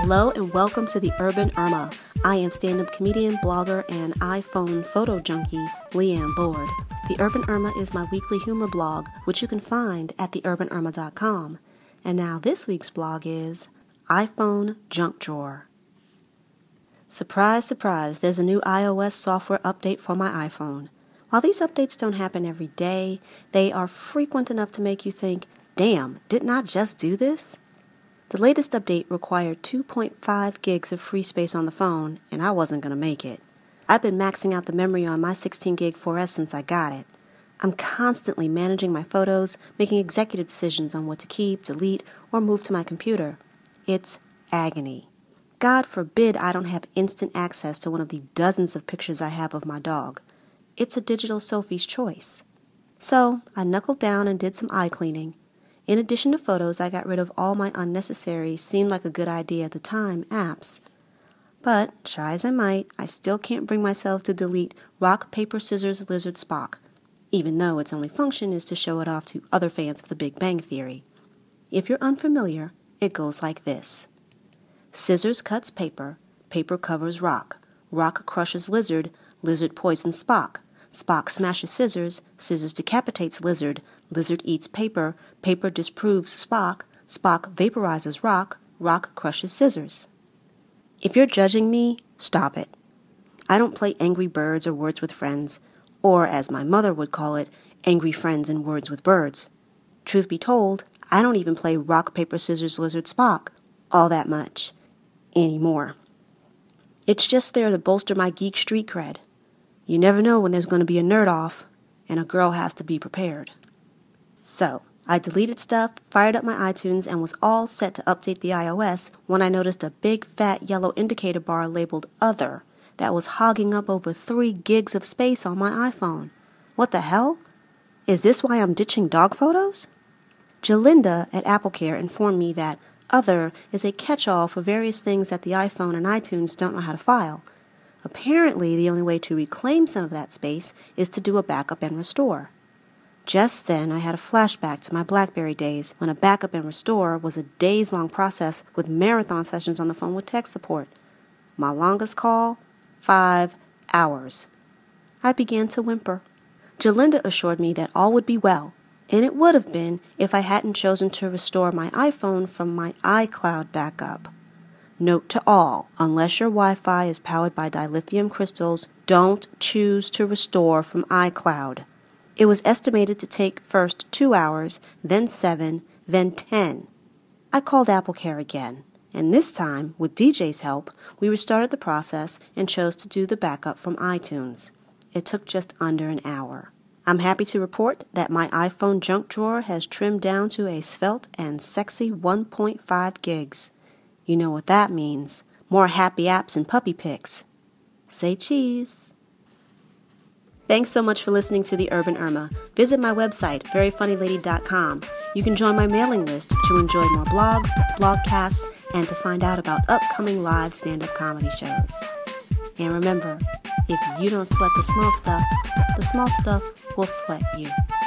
Hello and welcome to the Urban Irma. I am stand-up comedian, blogger, and iPhone photo junkie, Leanne Lord. The Urban Irma is my weekly humor blog, which you can find at theurbanirma.com. And now this week's blog is iPhone Junk Drawer. Surprise, surprise, there's a new iOS software update for my iPhone. While these updates don't happen every day, they are frequent enough to make you think, damn, didn't I just do this? The latest update required 2.5 gigs of free space on the phone, and I wasn't going to make it. I've been maxing out the memory on my 16 gig 4S since I got it. I'm constantly managing my photos, making executive decisions on what to keep, delete, or move to my computer. It's agony. God forbid I don't have instant access to one of the dozens of pictures I have of my dog. It's a digital Sophie's choice. So I knuckled down and did some eye cleaning. In addition to photos, I got rid of all my unnecessary, seemed like a good idea at the time, apps. But, try as I might, I still can't bring myself to delete Rock, Paper, Scissors, Lizard, Spock, even though its only function is to show it off to other fans of The Big Bang Theory. If you're unfamiliar, it goes like this. Scissors cuts paper, paper covers rock, rock crushes lizard, lizard poisons Spock, Spock smashes scissors, scissors decapitates lizard, lizard eats paper, paper disproves Spock, Spock vaporizes rock, rock crushes scissors. If you're judging me, stop it. I don't play Angry Birds or Words with Friends, or as my mother would call it, Angry Friends and Words with Birds. Truth be told, I don't even play Rock, Paper, Scissors, Lizard, Spock all that much anymore. It's just there to bolster my geek street cred. You never know when there's going to be a nerd off, and a girl has to be prepared. So, I deleted stuff, fired up my iTunes, and was all set to update the iOS when I noticed a big fat yellow indicator bar labeled Other that was hogging up over 3 gigs of space on my iPhone. What the hell? Is this why I'm ditching dog photos? Jalinda at AppleCare informed me that Other is a catch-all for various things that the iPhone and iTunes don't know how to file. Apparently, the only way to reclaim some of that space is to do a backup and restore. Just then, I had a flashback to my BlackBerry days when a backup and restore was a days-long process with marathon sessions on the phone with tech support. My longest call? 5 hours. I began to whimper. Jalinda assured me that all would be well, and it would have been if I hadn't chosen to restore my iPhone from my iCloud backup. Note to all, unless your Wi-Fi is powered by dilithium crystals, don't choose to restore from iCloud. It was estimated to take first 2 hours, then 7, then 10. I called AppleCare again, and this time, with DJ's help, we restarted the process and chose to do the backup from iTunes. It took just under an hour. I'm happy to report that my iPhone junk drawer has trimmed down to a svelte and sexy 1.5 gigs. You know what that means. More happy apps and puppy pics. Say cheese. Thanks so much for listening to The Urban Irma. Visit my website, veryfunnylady.com. You can join my mailing list to enjoy more blogs, blogcasts, and to find out about upcoming live stand-up comedy shows. And remember, if you don't sweat the small stuff will sweat you.